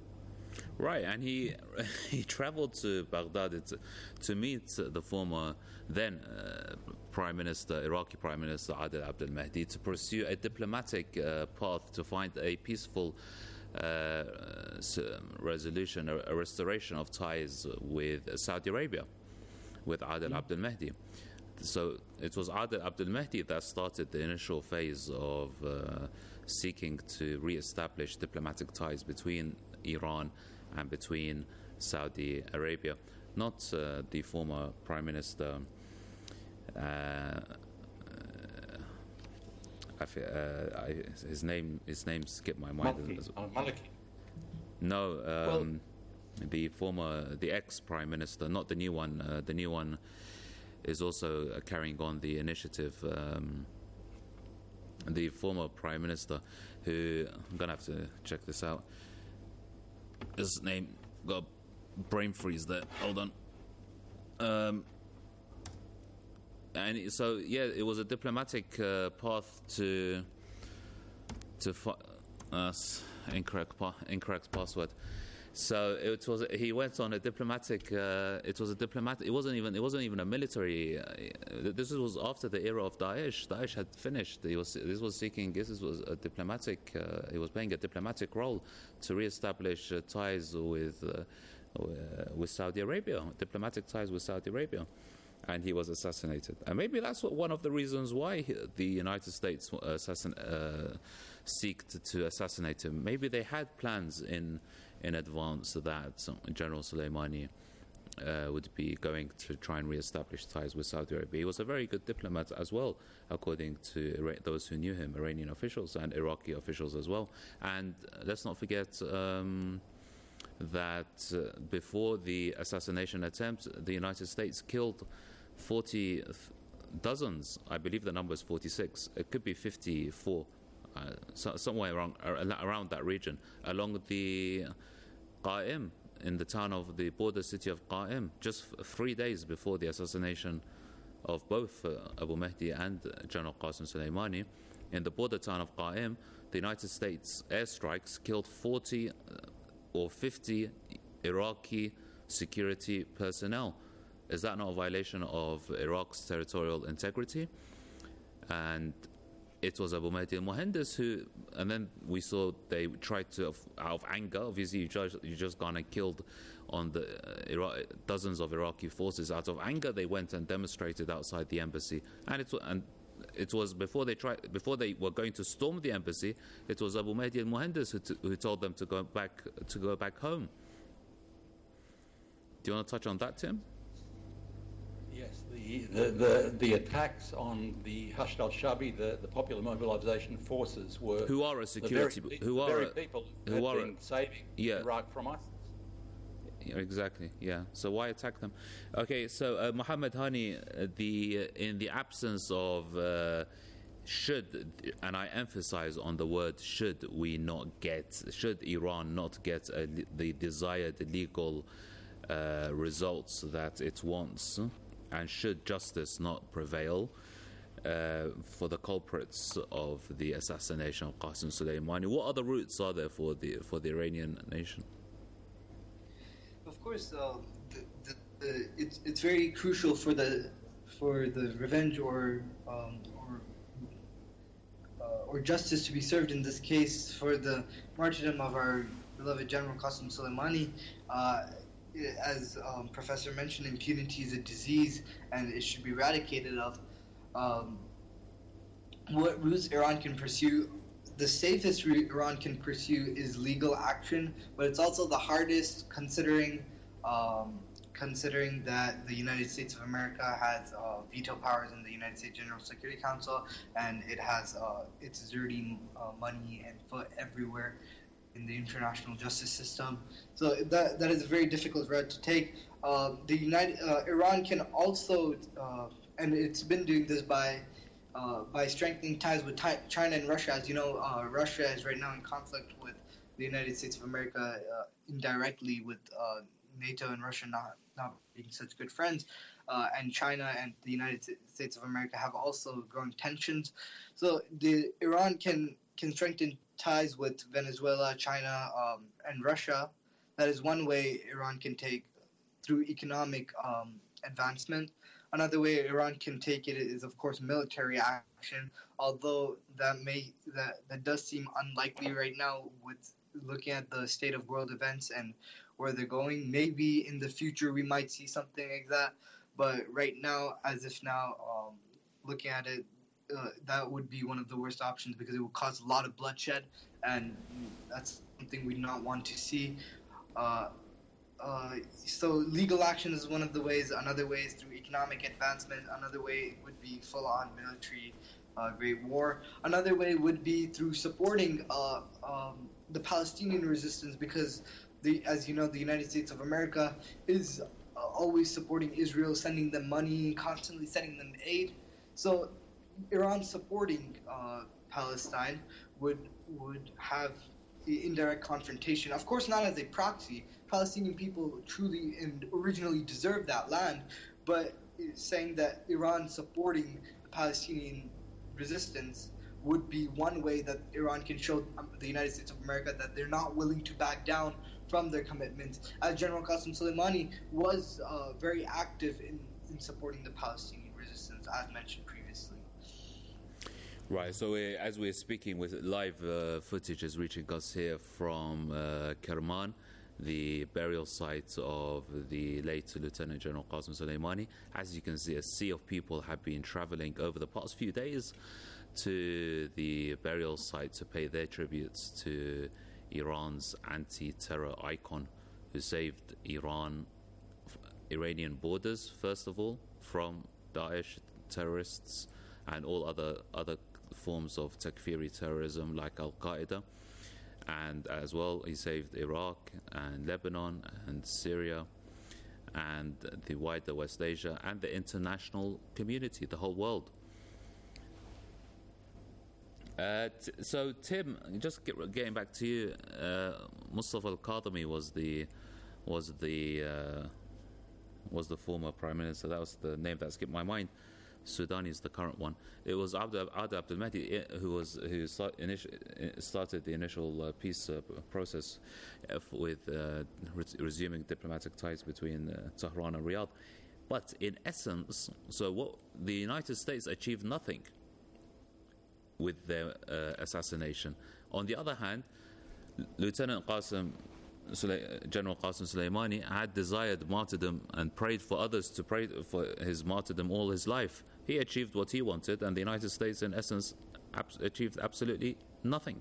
Right, and he he travelled to Baghdad to, to meet the former then uh, Prime Minister, Iraqi Prime Minister Adel Abdel Mahdi, to pursue a diplomatic uh, path to find a peaceful uh, resolution, a, a restoration of ties with Saudi Arabia, with Adel mm. Abdel Mahdi. So it was Adel Abdel Mahdi that started the initial phase of uh, seeking to re-establish diplomatic ties between Iran and between Saudi Arabia. not uh, the former Prime Minister. Uh, I, fe- uh, I, his name, his name skipped my mind. Maliki. Oh, Maliki. No, um, Well- the former, the ex-prime minister, not the new one. Uh, the new one is also uh, carrying on the initiative. Um, the former prime minister, who I'm gonna have to check this out. His name got a brain freeze there. Hold on. Um, and it- so yeah, it was a diplomatic uh, path to to fi- uh, s- incorrect pa- incorrect password. So it was. He went on a diplomatic. Uh, it was a diplomatic. It wasn't even. It wasn't even a military. Uh, this was after the era of Daesh. Daesh had finished. He was. This was seeking. This was a diplomatic. Uh, he was playing a diplomatic role to reestablish uh, ties with uh, with Saudi Arabia. Diplomatic ties with Saudi Arabia, and he was assassinated. And maybe that's what, one of the reasons why he, the United States assassin, uh, seeked to assassinate him. Maybe they had plans in. in advance that General Soleimani uh, would be going to try and re-establish ties with Saudi Arabia. He was a very good diplomat as well, according to Ira- those who knew him, Iranian officials and Iraqi officials as well. And uh, let's not forget um, that uh, before the assassination attempt, the United States killed forty dozens, I believe the number is forty-six, it could be fifty-four, uh, so, somewhere around, around that region, along the Qa'im, in the town of the border city of Qa'im, just f- three days before the assassination of both uh, Abu Mahdi and uh, General Qasem Soleimani. In the border town of Qa'im, the United States airstrikes killed forty uh, or fifty Iraqi security personnel. Is that not a violation of Iraq's territorial integrity? And it was Abu Mahdi al-Muhandis who, and then we saw they tried to, out of anger, obviously you just, you just gone and killed on the uh, Iraq, dozens of Iraqi forces. Out of anger, they went and demonstrated outside the embassy, and it and it was before they tried, before they were going to storm the embassy. It was Abu Mahdi al-Muhandis who, t- who told them to go back to go back home. Do you want to touch on that, Tim? Yes, the, the, the, the attacks on the Hashd al-Shabi, the, the Popular Mobilization Forces, were who are a security, the very, who the are very a, people who who are have been a, saving yeah. Iraq from ISIS. Yeah, exactly. Yeah. So why attack them? Okay. So uh, Mohammed Hani, uh, the uh, in the absence of uh, should, and I emphasize on the word should, we not get, should Iran not get a, the desired legal uh, results that it wants, and should justice not prevail uh, for the culprits of the assassination of Qasem Soleimani, what other routes are there for the for the Iranian nation? Of course, uh, the, the, the, it's it's very crucial for the for the revenge or um, or uh, or justice to be served in this case for the martyrdom of our beloved General Qasem Soleimani. Uh, as um, Professor mentioned, impunity is a disease and it should be eradicated of. Um, what routes Iran can pursue? The safest route Iran can pursue is legal action, but it's also the hardest, considering um, considering that the United States of America has uh, veto powers in the United States General Security Council, and it has uh, it's exerting uh, money and foot everywhere in the international justice system. So that that is a very difficult route to take. Uh, the United uh, Iran can also, uh, and it's been doing this by. Uh, by strengthening ties with Ti- China and Russia. As you know, uh, Russia is right now in conflict with the United States of America uh, indirectly, with uh, NATO and Russia not, not being such good friends. Uh, and China and the United States of America have also growing tensions. So the Iran can, can strengthen ties with Venezuela, China, um, and Russia. That is one way Iran can take through economic um, advancement. Another way Iran can take it is, of course, military action, although that may that, that does seem unlikely right now with looking at the state of world events and where they're going. Maybe in the future we might see something like that, but right now, as if now, um, looking at it, uh, that would be one of the worst options because it would cause a lot of bloodshed, and that's something we do not want to see. Uh, uh, so legal action is one of the ways. Another way is through economic advancement. Another way would be full-on military uh, great war. Another way would be through supporting uh, um, the Palestinian resistance, because, the, as you know, the United States of America is uh, always supporting Israel, sending them money, constantly sending them aid. So Iran supporting uh, Palestine would would have the indirect confrontation. Of course, not as a proxy. Palestinian people truly and originally deserve that land, but saying that Iran supporting the Palestinian resistance would be one way that Iran can show the United States of America that they're not willing to back down from their commitments, as General Qasem Soleimani was uh, very active in, in supporting the Palestinian resistance, as mentioned previously. Right, so uh, as we're speaking, with live uh, footage is reaching us here from uh, Kerman, the burial site of the late Lieutenant General Qasem Soleimani. As you can see, a sea of people have been traveling over the past few days to the burial site to pay their tributes to Iran's anti-terror icon, who saved Iran, Iranian borders, first of all, from Daesh terrorists and all other other forms of Takfiri terrorism like Al-Qaeda. And as well, he saved Iraq and Lebanon and Syria and the wider West Asia and the international community, the whole world. Uh, t- so, Tim, just get, getting back to you, uh, Mustafa al-Kadhimi was the was the uh, was the former prime minister. That was the name that skipped my mind. Sudani is the current one. It was Abd Abdul Mahdi who was who start, initi- started the initial uh, peace uh, process uh, with uh, res- resuming diplomatic ties between uh, Tehran and Riyadh. But in essence, so what the United States achieved nothing with their uh, assassination. On the other hand, Lieutenant Qasem Sule- General Qasem Soleimani had desired martyrdom and prayed for others to pray for his martyrdom all his life. He achieved what he wanted, and the United States, in essence, ab- achieved absolutely nothing.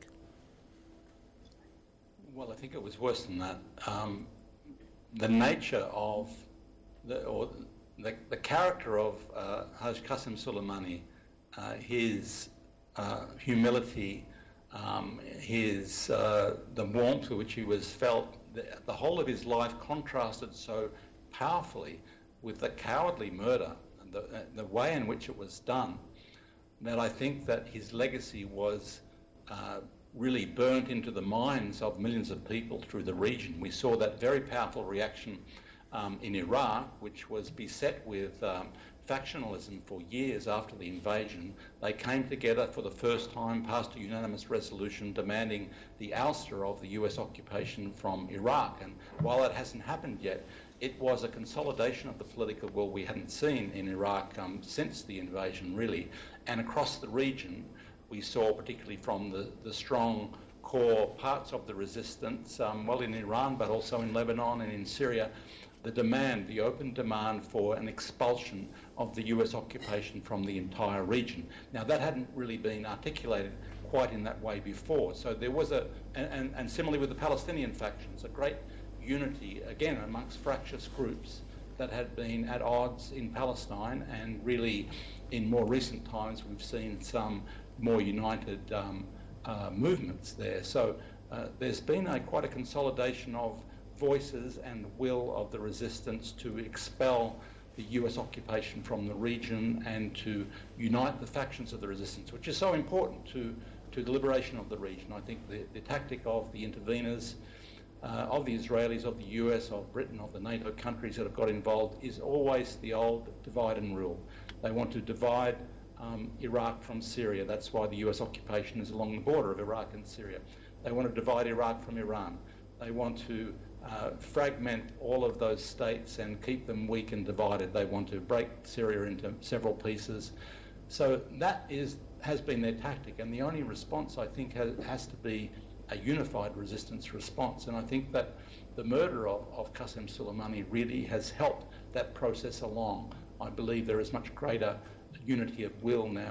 Well, I think it was worse than that. Um, the nature of the or the, the character of uh, Haj Qasem Soleimani, uh, his uh, humility, Um, his uh, the warmth with which he was felt, the, the whole of his life contrasted so powerfully with the cowardly murder and the, uh, the way in which it was done, that I think that his legacy was uh, really burnt into the minds of millions of people through the region. We saw that very powerful reaction um, in Iraq, which was beset with um, factionalism for years after the invasion. They came together for the first time, passed a unanimous resolution demanding the ouster of the U S occupation from Iraq. And while that hasn't happened yet, it was a consolidation of the political will we hadn't seen in Iraq um, since the invasion, really. And across the region, we saw, particularly from the, the strong core parts of the resistance, um, well, in Iran, but also in Lebanon and in Syria, the demand, the open demand for an expulsion of the U S occupation from the entire region. Now, that hadn't really been articulated quite in that way before. So there was a, and, and, and similarly with the Palestinian factions, a great unity, again, amongst fractious groups that had been at odds in Palestine, and really in more recent times we've seen some more united um, uh, movements there. So uh, there's been a quite a consolidation of voices and will of the resistance to expel the U S occupation from the region and to unite the factions of the resistance, which is so important to, to the liberation of the region. I think the, the tactic of the interveners, uh, of the Israelis, of the U S, of Britain, of the NATO countries that have got involved is always the old divide and rule. They want to divide um, Iraq from Syria. That's why the U S occupation is along the border of Iraq and Syria. They want to divide Iraq from Iran. They want to Uh, fragment all of those states and keep them weak and divided. They want to break Syria into several pieces. So that is has been their tactic, and the only response, I think, has, has to be a unified resistance response. And I think that the murder of, of Qasem Soleimani really has helped that process along. I believe there is much greater unity of will now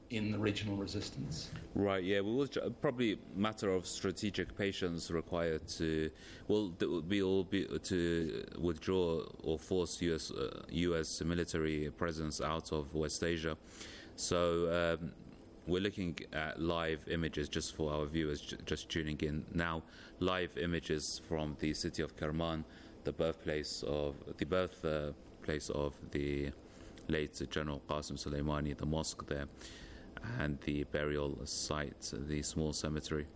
in the regional resistance. Right, yeah, we will probably a matter of strategic patience required to, well, that would be all be to withdraw or force U S uh, U S military presence out of West Asia. So um, we're looking at live images just for our viewers j- just tuning in now. Live images from the city of Kerman, the birthplace of the birthplace uh, of the late General Qasim Soleimani, the mosque there, and the burial site, the small cemetery.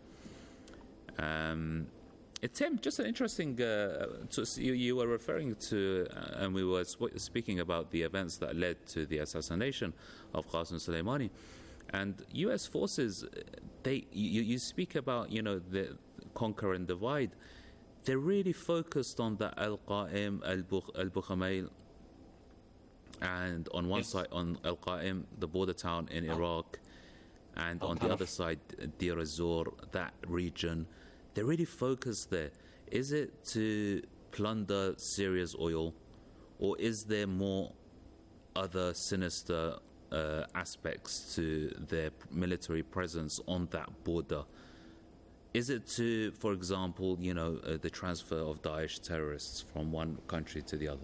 Um, Tim, just an interesting. Uh, to, you, you were referring to, uh, and we were sp- speaking about the events that led to the assassination of Qasim Soleimani, and U S forces. They, you, you speak about, you know, the conquer and divide. They're really focused on the Al-Qa'im, Al-Bukhamayl, and on one yes. side, on Al-Qa'im, the border town in Iraq, and on the other side, Deir ez-Zor, that region. They're really focused there. Is it to plunder Syria's oil, or is there more other sinister uh, aspects to their military presence on that border? Is it to, for example, you know, uh, the transfer of Daesh terrorists from one country to the other?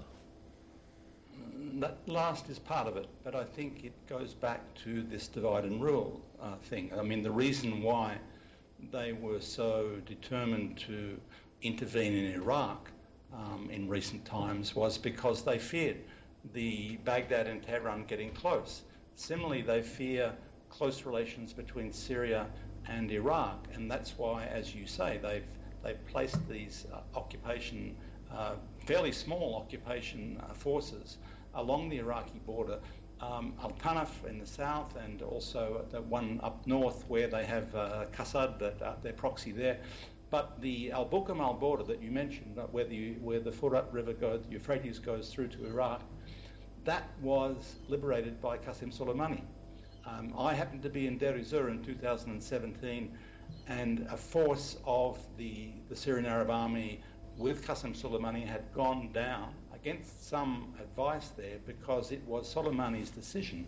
That last is part of it, but I think it goes back to this divide and rule uh, thing. I mean, the reason why they were so determined to intervene in Iraq um, in recent times was because they feared the Baghdad and Tehran getting close. Similarly, they fear close relations between Syria and Iraq, and that's why, as you say, they've they've placed these uh, occupation, uh, fairly small occupation uh, forces along the Iraqi border, um, Al-Tanaf in the south, and also the one up north where they have uh, Qasad, that, uh, their proxy there. But the Al-Bukhamal border that you mentioned, uh, where the where the Furat River goes, the Euphrates goes through to Iraq, that was liberated by Qasim Soleimani. Um, I happened to be in Deir ez-Zor in two thousand seventeen, and a force of the, the Syrian Arab Army with Qasim Soleimani had gone down against some advice there, because it was Soleimani's decision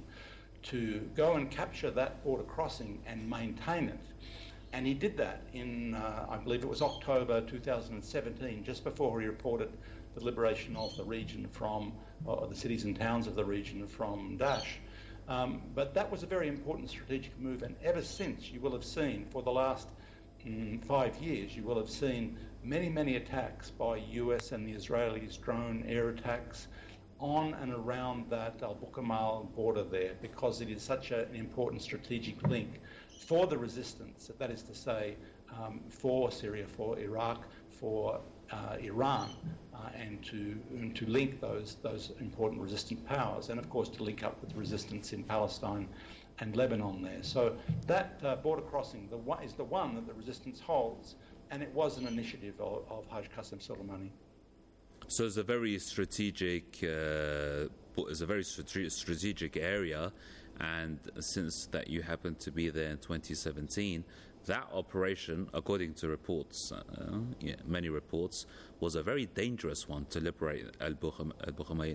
to go and capture that border crossing and maintain it. And he did that in, uh, I believe it was October two thousand seventeen, just before he reported the liberation of the region from, or the cities and towns of the region from Daesh. Um, but that was a very important strategic move, and ever since, you will have seen, for the last mm, five years, you will have seen many, many attacks by U S and the Israelis, drone air attacks, on and around that Al-Bukhamal border there, because it is such a, an important strategic link for the resistance, that is to say, um, for Syria, for Iraq, for uh, Iran, uh, and to and to link those those important resistant powers, and of course to link up with resistance in Palestine and Lebanon there. So that uh, border crossing the one, is the one that the resistance holds, and it was an initiative of, of Haj Qasim Soleimani. So it's a very strategic, uh, it's a very strate- strategic area, and since that you happened to be there in twenty seventeen, that operation, according to reports, uh, yeah, many reports, was a very dangerous one to liberate Al-Bukhamayl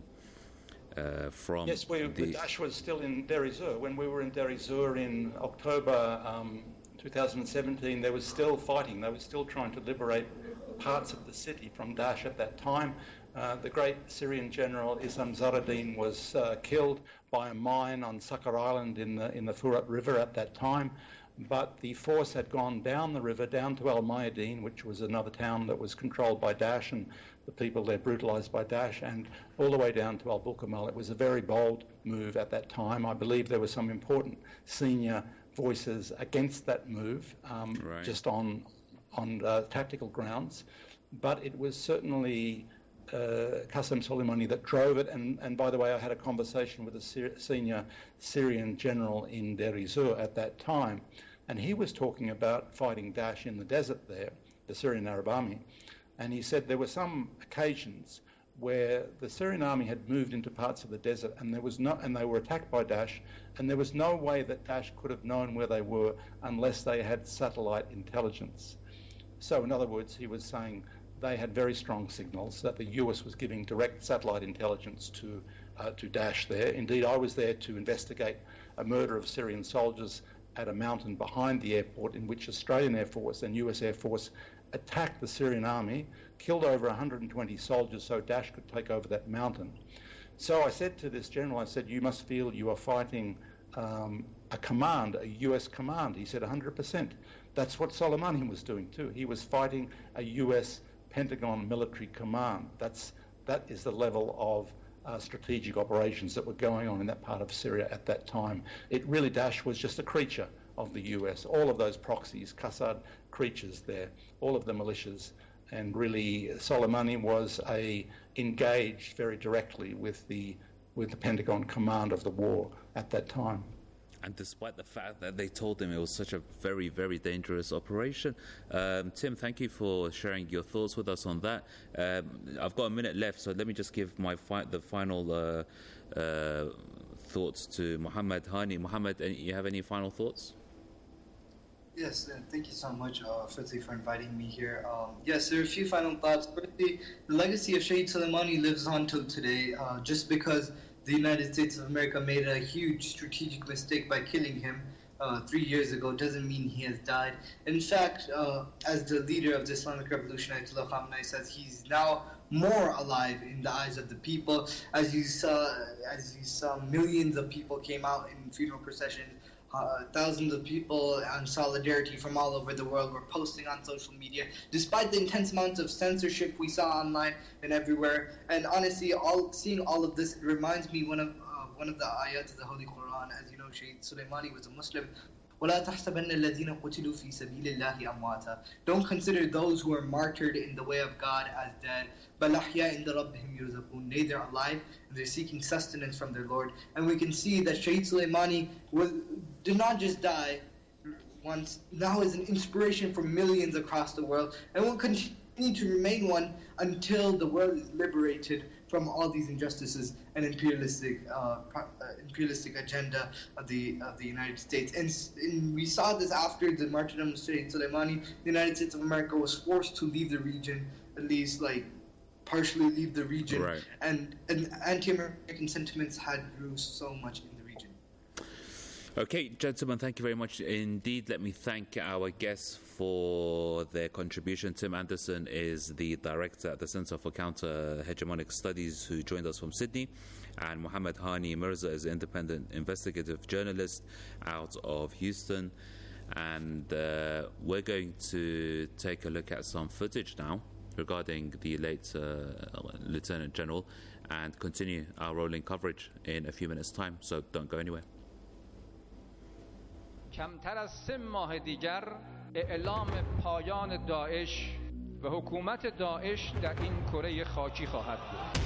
uh, from. Yes, we, the Daesh was still in Deir ez-Zor. When we were in Deir ez-Zor in October um, two thousand seventeen, there was still fighting. They were still trying to liberate parts of the city from Daesh at that time. Uh, the great Syrian general Isam Zaradin was uh, killed by a mine on Sakar Island in the in the Furat River at that time. But the force had gone down the river, down to Al-Mayadeen, which was another town that was controlled by Daesh, and the people there brutalized by Daesh, and all the way down to Al-Bukhamal. It was a very bold move at that time. I believe there were some important senior voices against that move, um, right. just on on uh, tactical grounds. But it was certainly uh, Qasim Soleimani that drove it. And, and by the way, I had a conversation with a Syri- senior Syrian general in Deir ez-Zor at that time, and he was talking about fighting Daesh in the desert there, the Syrian Arab Army. And he said there were some occasions where the Syrian army had moved into parts of the desert, and there was no, and they were attacked by Daesh, and there was no way that Daesh could have known where they were unless they had satellite intelligence. So in other words, he was saying they had very strong signals that the U S was giving direct satellite intelligence to uh, to Daesh there. Indeed, I was there to investigate a murder of Syrian soldiers at a mountain behind the airport, in which Australian Air Force and U S Air Force attacked the Syrian army, killed over one hundred twenty soldiers so Daesh could take over that mountain. So I said to this general, I said, you must feel you are fighting um, a command, a U S command. He said, one hundred percent. That's what Soleimani was doing too. He was fighting a U S Pentagon military command. That's, that is the level of uh, strategic operations that were going on in that part of Syria at that time. It really, Daesh was just a creature of the U S. All of those proxies, Qassad creatures there, all of the militias. And really, Soleimani was a engaged very directly with the with the Pentagon command of the war at that time. And despite the fact that they told him it was such a very, very dangerous operation. Um, Tim, thank you for sharing your thoughts with us on that. Um, I've got a minute left, so let me just give my fi- the final uh, uh, thoughts to Mohammed Hani. Mohammed, you have any final thoughts? Yes, and thank you so much, uh, firstly, for inviting me here. Um, yes, there are a few final thoughts. Firstly, the legacy of Shahid Soleimani lives on till today, uh, just because the United States of America made a huge strategic mistake by killing him uh, three years ago doesn't mean he has died. In fact, uh, as the leader of the Islamic Revolution, Ayatollah Khamenei says he's now more alive in the eyes of the people. As you saw, as you saw, millions of people came out in funeral processions. Uh, thousands of people on solidarity from all over the world were posting on social media, despite the intense amounts of censorship we saw online and everywhere. And honestly, all seeing all of this, it reminds me one of uh, one of the ayat of the Holy Quran. As you know, Shahid Soleimani was a Muslim. وَلَا تَحْسَبَنَّ الَّذِينَ قُتِلُوا فِي سَبِيلِ اللَّهِ أَمْوَاتًا. Don't consider those who are martyred in the way of God as dead. بَلْ أَحْيَاءٌ عِنْدَ رَبِّهِمْ يُرْزَقُونَ. Nay, they're alive and they're seeking sustenance from their Lord. And we can see that Shahid Soleimani was, did not just die once, now is an inspiration for millions across the world, and will continue to remain one until the world is liberated from all these injustices and imperialistic uh, uh, imperialistic agenda of the of the United States. And, and we saw this after the martyrdom of Shahid Soleimani. The United States of America was forced to leave the region, at least like partially leave the region, right. and, and anti-American sentiments had grew so much in the region. Okay, gentlemen, thank you very much indeed. Let me thank our guests for their contribution. Tim Anderson is the director at the Center for Counter-Hegemonic Studies, who joined us from Sydney, and Mohammed Hani Mirza is an independent investigative journalist out of Houston. And uh, we're going to take a look at some footage now regarding the late uh, Lieutenant General and continue our rolling coverage in a few minutes' time, so don't go anywhere. کمتر از سه ماه دیگر اعلام پایان داعش و حکومت داعش در این کره خاکی خواهد بود.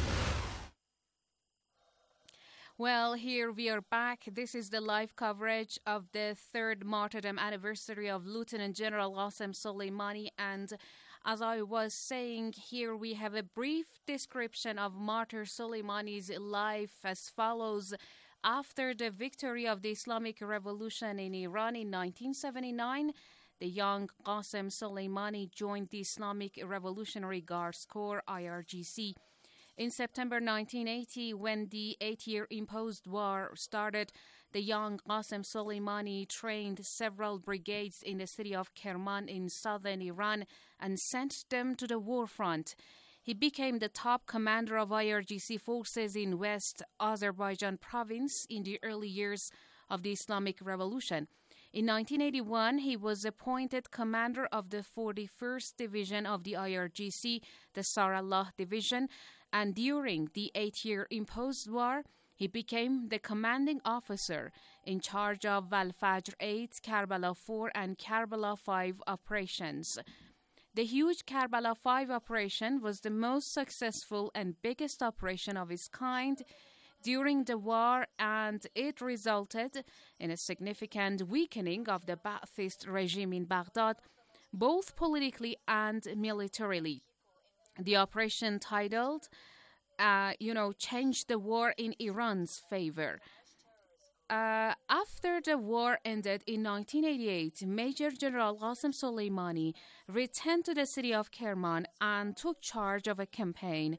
Well, here we are back. This is the live coverage of the third martyrdom anniversary of Lieutenant General Qasem Soleimani. And as I was saying, here we have a brief description of Martyr Soleimani's life as follows. After the victory of the Islamic Revolution in Iran in nineteen seventy-nine, the young Qasem Soleimani joined the Islamic Revolutionary Guards Corps, I R G C. In September nineteen eighty, when the eight-year imposed war started, the young Qasem Soleimani trained several brigades in the city of Kerman in southern Iran and sent them to the war front. He became the top commander of I R G C forces in West Azerbaijan province in the early years of the Islamic Revolution. In nineteen eighty-one, he was appointed commander of the forty-first Division of the I R G C, the Sarallah Division, and during the eight-year imposed war, he became the commanding officer in charge of Al-Fajr eight, Karbala four, and Karbala five operations. The huge Karbala five operation was the most successful and biggest operation of its kind during the war, and it resulted in a significant weakening of the Ba'athist regime in Baghdad, both politically and militarily. The operation, titled, uh, you know, changed the war in Iran's favor. Uh, after the war ended in nineteen eighty-eight, Major General Qasem Soleimani returned to the city of Kerman and took charge of a campaign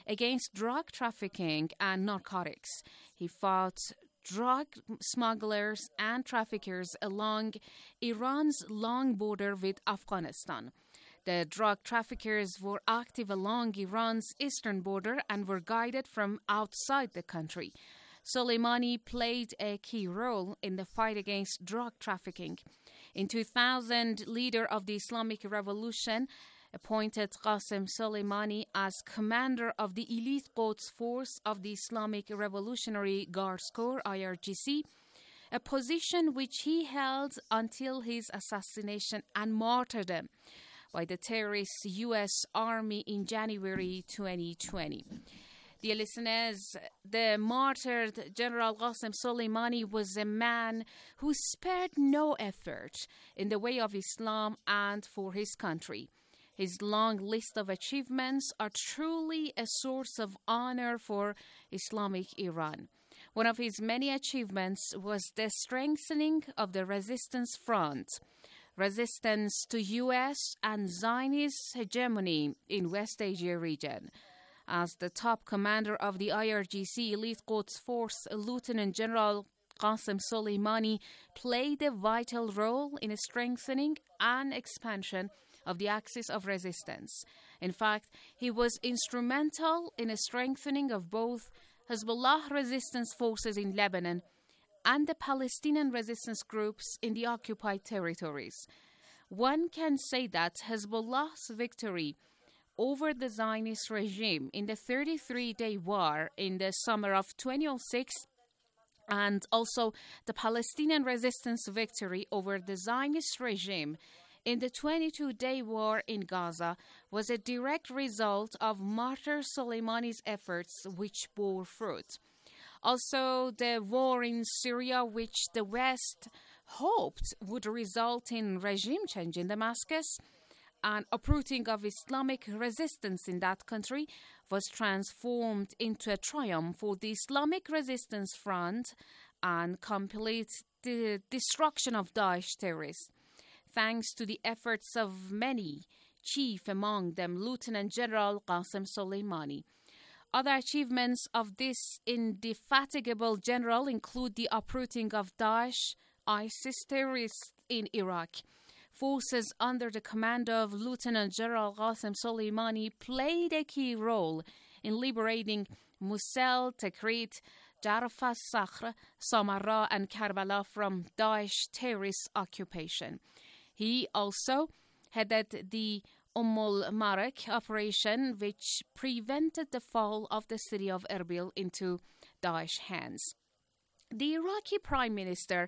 against drug trafficking and narcotics. He fought drug smugglers and traffickers along Iran's long border with Afghanistan. The drug traffickers were active along Iran's eastern border and were guided from outside the country. Soleimani played a key role in the fight against drug trafficking. In two thousand, leader of the Islamic Revolution appointed Qasem Soleimani as commander of the elite Quds Force of the Islamic Revolutionary Guards Corps, I R G C, a position which he held until his assassination and martyrdom by the terrorist U S Army in January twenty twenty. Dear listeners, the martyred General Qasem Soleimani was a man who spared no effort in the way of Islam and for his country. His long list of achievements are truly a source of honor for Islamic Iran. One of his many achievements was the strengthening of the resistance front, resistance to U S and Zionist hegemony in West Asia region. As the top commander of the I R G C Elite Quds Force, Lieutenant General Qasem Soleimani played a vital role in strengthening and expansion of the axis of resistance. In fact, he was instrumental in a strengthening of both Hezbollah resistance forces in Lebanon and the Palestinian resistance groups in the occupied territories. One can say that Hezbollah's victory over the Zionist regime in the thirty-three day war in the summer of twenty oh six, and also the Palestinian resistance victory over the Zionist regime in the twenty-two day war in Gaza, was a direct result of Martyr Soleimani's efforts, which bore fruit. Also, the war in Syria, which the West hoped would result in regime change in Damascus and uprooting of Islamic resistance in that country, was transformed into a triumph for the Islamic Resistance Front and complete the destruction of Daesh terrorists. Thanks to the efforts of many, chief among them Lieutenant General Qasem Soleimani. Other achievements of this indefatigable general include the uprooting of Daesh, ISIS terrorists in Iraq. Forces under the command of Lieutenant General Qasem Soleimani played a key role in liberating Mosul, Tikrit, Jarf al-Sakhr, Samarra, and Karbala from Daesh terrorist occupation. He also headed the Umm al-Marek operation, which prevented the fall of the city of Erbil into Daesh hands. The Iraqi Prime Minister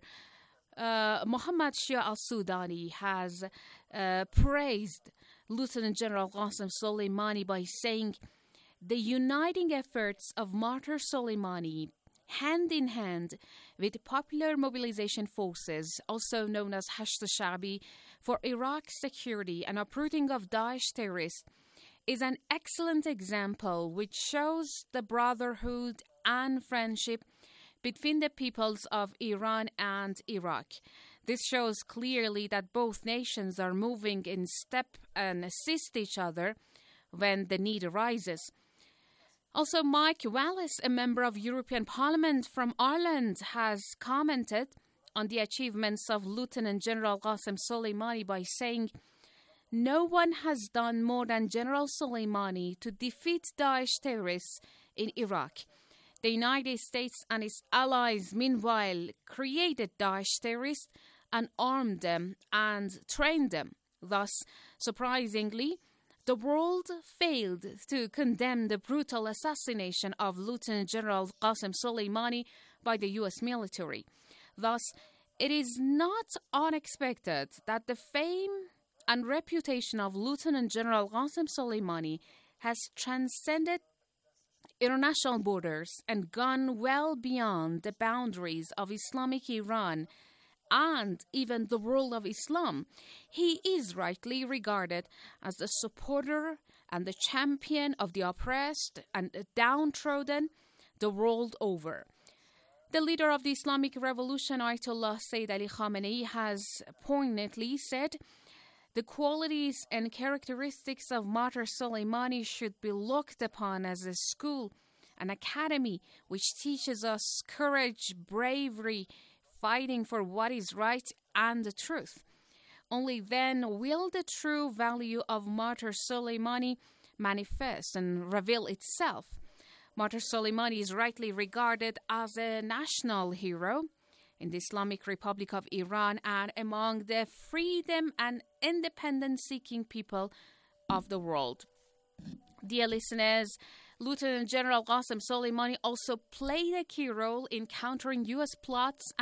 Uh, Mohammad Shia al-Sudani has uh, praised Lieutenant General Qasem Soleimani by saying the uniting efforts of Martyr Soleimani, hand in hand with Popular Mobilization Forces, also known as Hashd al-Sha'bi, for Iraq's security and uprooting of Daesh terrorists, is an excellent example which shows the brotherhood and friendship between the peoples of Iran and Iraq. This shows clearly that both nations are moving in step and assist each other when the need arises. Also, Mike Wallace, a member of European Parliament from Ireland, has commented on the achievements of Lieutenant General Qasem Soleimani by saying, "No one has done more than General Soleimani to defeat Daesh terrorists in Iraq. The United States and its allies, meanwhile, created Daesh terrorists and armed them and trained them. Thus, surprisingly, the world failed to condemn the brutal assassination of Lieutenant General Qasem Soleimani by the U S military. Thus, it is not unexpected that the fame and reputation of Lieutenant General Qasem Soleimani has transcended international borders and gone well beyond the boundaries of Islamic Iran and even the world of Islam. He is rightly regarded as the supporter and the champion of the oppressed and the downtrodden the world over." The leader of the Islamic Revolution, Ayatollah Sayyid Ali Khamenei, has poignantly said, The qualities and characteristics of Mater Soleimani should be looked upon as a school, an academy which teaches us courage, bravery, fighting for what is right and the truth. Only then will the true value of Mater Soleimani manifest and reveal itself. Mater Soleimani is rightly regarded as a national hero in the Islamic Republic of Iran and among the freedom and independence-seeking people of the world. Dear listeners, Lieutenant General Qasem Soleimani also played a key role in countering U S plots